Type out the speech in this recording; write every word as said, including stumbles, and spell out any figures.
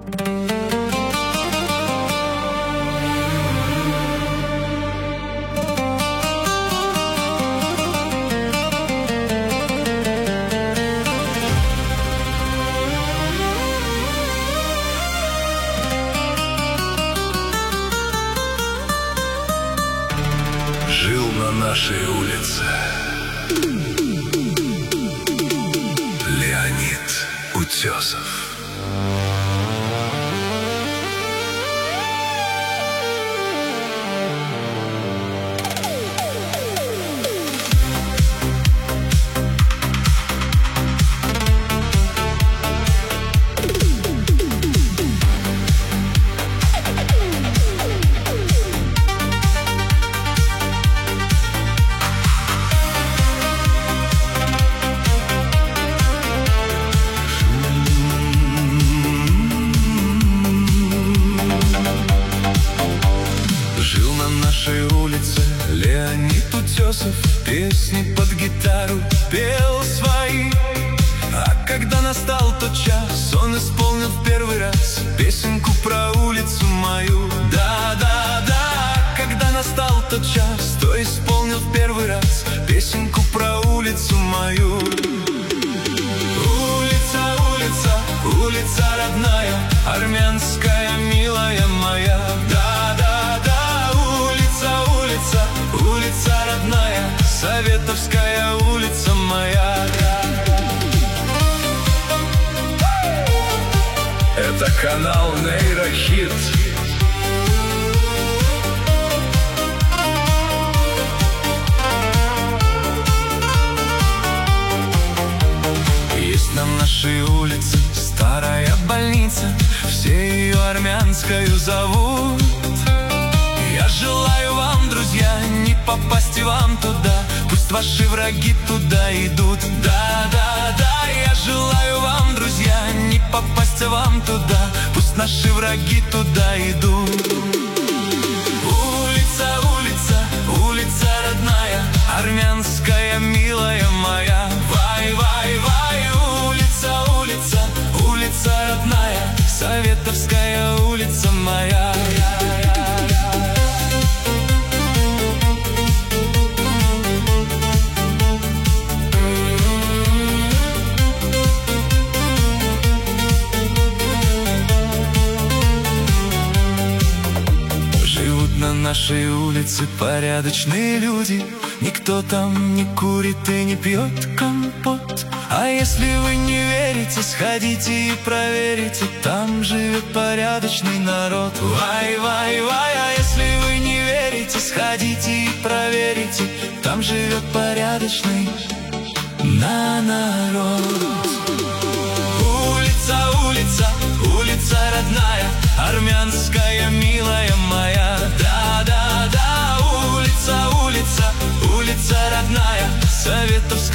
Жил на нашей улице Леонид Утесов. Леонид Утесов песни под гитару пел свои. А когда настал тот час, он исполнил в первый раз песенку про улицу мою. Да-да-да, когда настал тот час, то исполнил в первый раз песенку про улицу мою. Улица, улица, улица родная, армянская, милая моя. Да-да-да, улица, улица, улица родная, Советовская улица моя. Это канал Нейрохит. Есть на нашей улице старая больница, все ее армянскою зовут. Я желаю вам, друзья, не попасть и вам туда, пусть ваши враги туда идут. Да-да-да, я желаю вам, друзья, не попасть и вам туда, пусть наши враги туда идут. Улица, улица, улица родная, армянская, милая моя. Вай-вай-вай, улица, улица, улица родная, Советовская улица моя. На нашей улице порядочные люди, никто там не курит и не пьет компот. А если вы не верите, сходите и проверите, там живет порядочный народ. Вай-вай-вай, а если вы не верите, сходите и проверите, там живет порядочный на народ. Улица, улица, улица родная, армянская, милая моя. Да-да-да, улица, улица, улица родная, Советовская